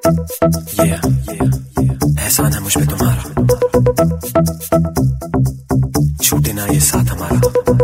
एहसान है मुझ पे तुम्हारा, छूटे ना ये साथ हमारा।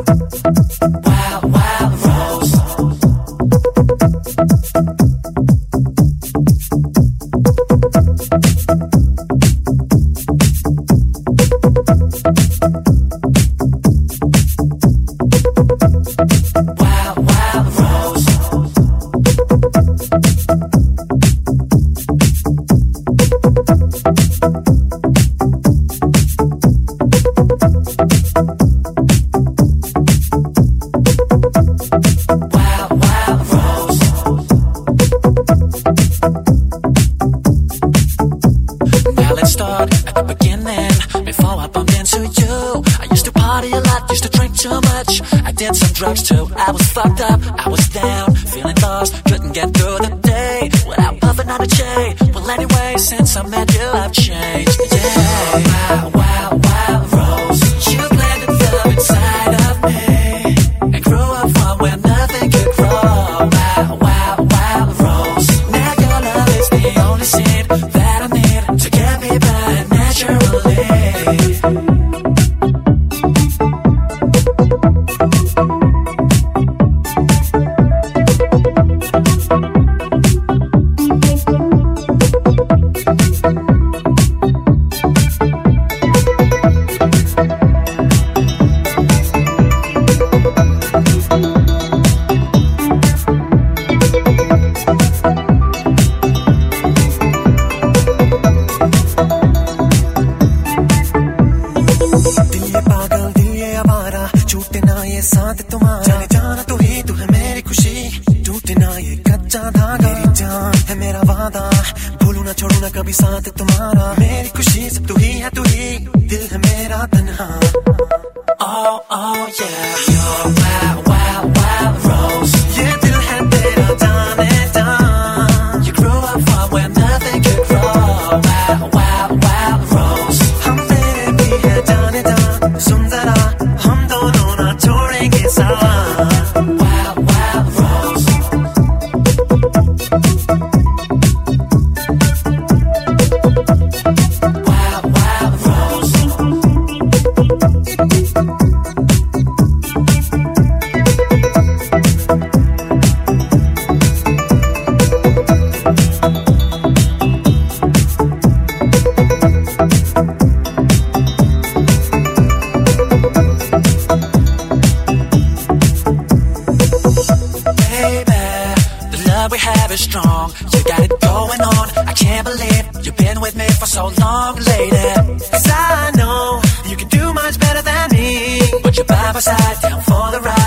Start at the beginning, before I bumped into you. I used to party a lot, used to drink too much. I did some drugs too, I was fucked up, I was down, feeling lost, couldn't get through the day without puffing on a J. Well anyway, since I met you, I've changed, yeah. Wow, Rose, you planted love inside of me, and grew up from where nothing could grow. Wow, Rose, now your love is the only seed that I need to get me by naturally. छूटे ना ये साथ तुम्हारा, जाने जाना तू है मेरी खुशी, टूटे ना ये कच्चा धागा, मेरी जान है मेरा वादा, भूलू ना छोड़ू ना कभी साथ तुम्हारा, मेरी खुशी सब तू ही, दिल है मेरा तन्हा। Oh yeah, you're wow, Rose, ये दिल है तेरा जाने जान, you grew up from where nothing could grow. Wow, Rose, हम तेरे भी है जाने जान, सुन जरा हम दोनों ना छोड़ेंगे साथ। Wow, Rose, wow, Rose. We have is strong, you got it going on. I can't believe you've been with me for so long, lady. 'Cause I know you can do much better than me. Put you by my side, down for the ride.